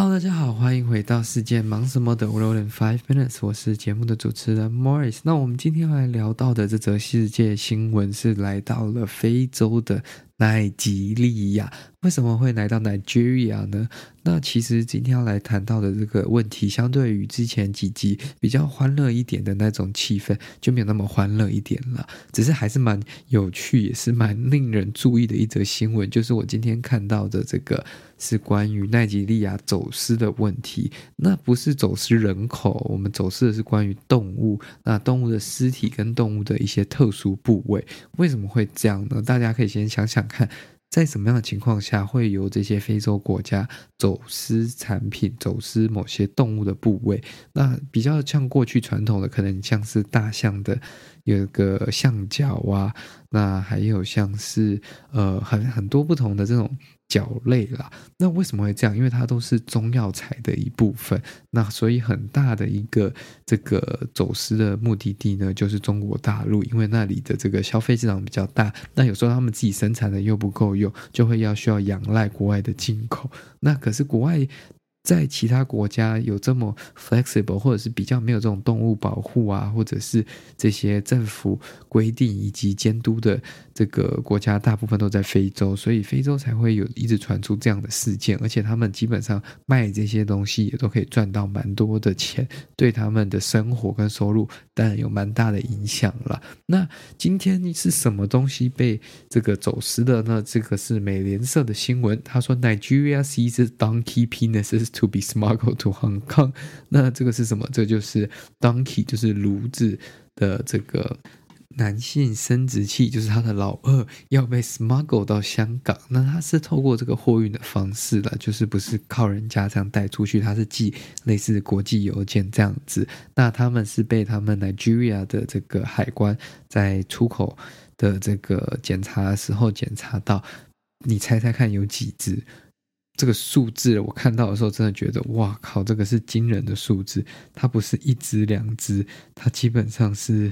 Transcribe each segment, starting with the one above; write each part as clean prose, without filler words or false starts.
Hello，大家好，欢迎回到世界忙什么的 World in 5 Minutes， 我是节目的主持人 Morris。那我们今天要来聊到的这则世界新闻是来到了非洲的奈及利亚。为什么会来到 Nigeria 呢？那其实今天要来谈到的这个问题，相对于之前几集比较欢乐一点的那种气氛，就没有那么欢乐一点了。只是还是蛮有趣，也是蛮令人注意的一则新闻，就是我今天看到的这个是关于奈及利亚走私的问题。那不是走私人口，我们走私的是关于动物，那动物的尸体跟动物的一些特殊部位。为什么会这样呢？大家可以先想想看，在什么样的情况下会由这些非洲国家走私产品、走私某些动物的部位？那比较像过去传统的，可能像是大象的有一个象脚啊，那还有像是很多不同的这种脚类啦。那为什么会这样？因为它都是中药材的一部分，那所以很大的一个这个走私的目的地呢，就是中国大陆，因为那里的这个消费市场比较大，那有时候他们自己生产的又不够用，就会需要仰赖国外的进口。那可是国外在其他国家有这么 flexible， 或者是比较没有这种动物保护啊，或者是这些政府规定以及监督的这个国家，大部分都在非洲，所以非洲才会有一直传出这样的事件，而且他们基本上卖这些东西也都可以赚到蛮多的钱，对他们的生活跟收入当然有蛮大的影响了。那今天是什么东西被这个走私的呢？这个是美联社的新闻，他说 Nigeria seizes donkey penises to be smuggled to Hong Kong。 那这个是什么？这就是 donkey， 就是骡子的这个男性生殖器，就是他的老二要被 smuggle 到香港。那他是透过这个货运的方式啦，就是不是靠人家这样带出去，他是寄类似国际邮件这样子。那他们是被他们 Nigeria 的这个海关在出口的这个检查的时候检查到，你猜猜看有几只？这个数字我看到的时候真的觉得哇靠，这个是惊人的数字。它不是一只两只，它基本上是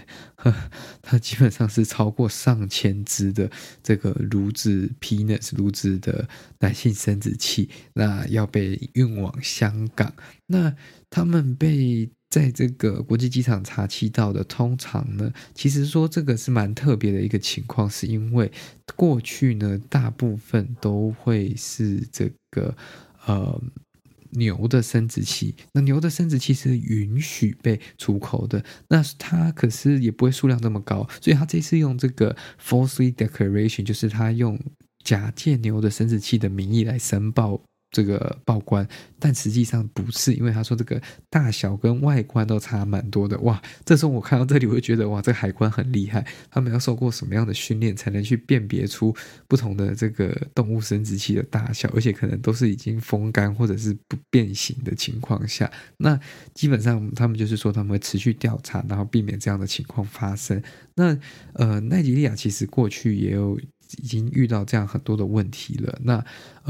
超过上千只的这个骡子 penis 骡子的男性生殖器，那要被运往香港。那他们被在这个国际机场查缉到的，通常呢，其实说这个是蛮特别的一个情况，是因为过去呢，大部分都会是这个牛的生殖器，那牛的生殖器是允许被出口的，那它可是也不会数量这么高，所以他这次用这个 falsely declaration， 就是他用假借牛的生殖器的名义来申报这个报关，但实际上不是，因为他说这个大小跟外观都差蛮多的。哇，这时候我看到这里我就觉得哇，这个海关很厉害，他们要受过什么样的训练才能去辨别出不同的这个动物生殖器的大小，而且可能都是已经风干或者是不变形的情况下。那基本上他们就是说他们会持续调查，然后避免这样的情况发生。那奈及利亚其实过去也有已经遇到这样很多的问题了。那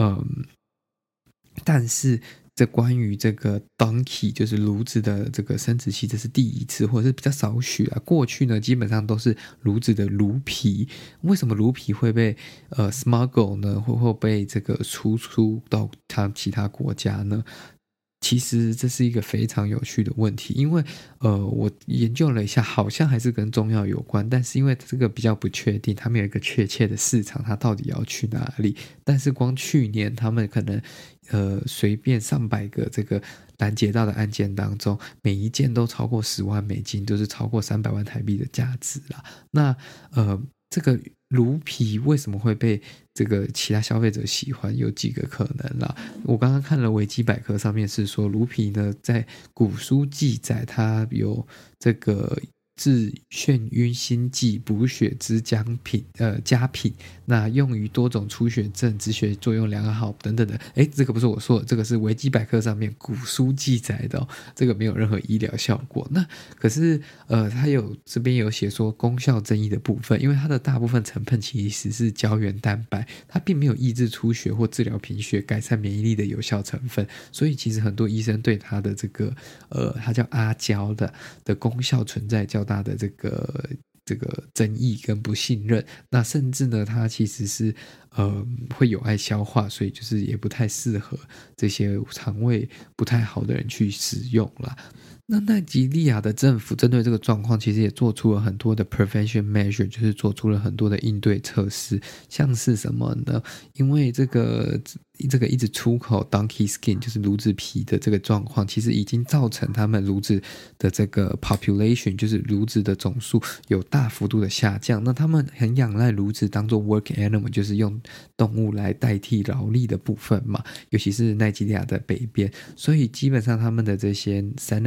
但是这关于这个 donkey 就是骡子的这个生殖器，这是第一次，或者是比较少许啊。过去呢基本上都是骡子的骡皮。为什么骡皮会被smuggle 呢？会被这个输出到其他国家呢？其实这是一个非常有趣的问题，因为我研究了一下，好像还是跟中药有关，但是因为这个比较不确定，他们有一个确切的市场，它到底要去哪里。但是光去年他们可能随便上百个这个拦截到的案件当中，每一件都超过10万美金，就是超过300万台币的价值啦。那这个骡皮为什么会被这个其他消费者喜欢？有几个可能啦。我刚刚看了维基百科上面是说，骡皮呢在古书记载它有这个治眩晕心悸补血之佳品，那用于多种出血症，止血作用良好等等的。这个不是我说的，这个是维基百科上面古书记载的这个没有任何医疗效果。那可是它这边有写说功效争议的部分，因为它的大部分成分其实是胶原蛋白，它并没有抑制出血或治疗贫血、改善免疫力的有效成分，所以其实很多医生对它的这个它叫阿胶的功效存在较大的这这个争议跟不信任，那甚至呢它其实是会有碍消化，所以就是也不太适合这些肠胃不太好的人去使用啦。那奈及利亚的政府针对这个状况其实也做出了很多的 prevention measure， 就是做出了很多的应对措施，像是什么呢？因为这个一直出口 donkey skin 就是鸬鹚皮的这个状况，其实已经造成他们鸬鹚的这个 population 就是鸬鹚的总数有大幅度的下降。那他们很仰赖鸬鹚当做 work animal， 就是用动物来代替劳力的部分嘛，尤其是奈及利亚的北边，所以基本上他们的这些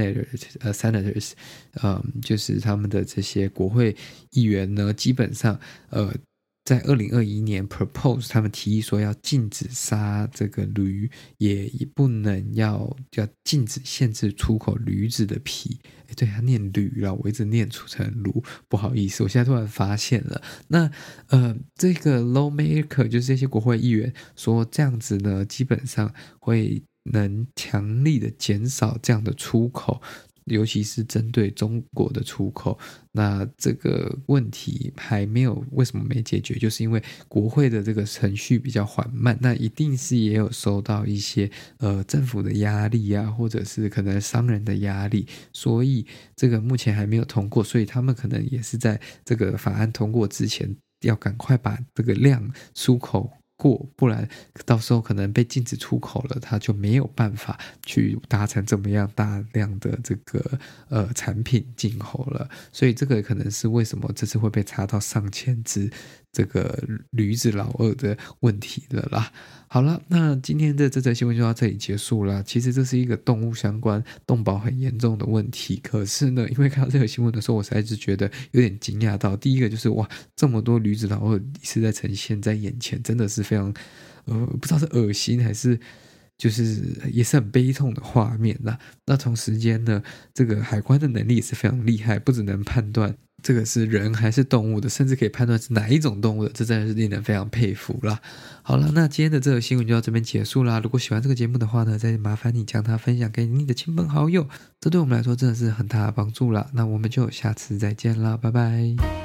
senators，就是他们的这些国会议员呢，基本上在2021年 propose 他们提议说要禁止杀这个驴，也不能要禁止限制出口驴子的皮。对，他念驴啦，我一直念出成驴，不好意思，我现在突然发现了。那这个 lawmaker 就是这些国会议员说这样子呢，基本上会能强力的减少这样的出口，尤其是针对中国的出口。那这个问题还没有，为什么没解决？就是因为国会的这个程序比较缓慢，那一定是也有受到一些政府的压力啊，或者是可能商人的压力，所以这个目前还没有通过，所以他们可能也是在这个法案通过之前要赶快把这个量出口过，不然到时候可能被禁止出口了，他就没有办法去达成这么样大量的这个产品进口了。所以这个可能是为什么这次会被查到上千只这个驴子老二的问题了啦。好了，那今天的这则新闻就到这里结束了。其实这是一个动物相关动保很严重的问题，可是呢，因为看到这个新闻的时候，我实在是觉得有点惊讶到。第一个就是哇，这么多驴子老二是在呈现在眼前，真的是非常不知道是恶心还是就是也是很悲痛的画面啦。那同时间呢，这个海关的能力也是非常厉害，不只能判断这个是人还是动物的，甚至可以判断是哪一种动物的，这真的是令人非常佩服啦。好了，那今天的这个新闻就到这边结束啦。如果喜欢这个节目的话呢，再麻烦你将它分享给你的亲朋好友，这对我们来说真的是很大的帮助啦。那我们就下次再见啦，拜拜。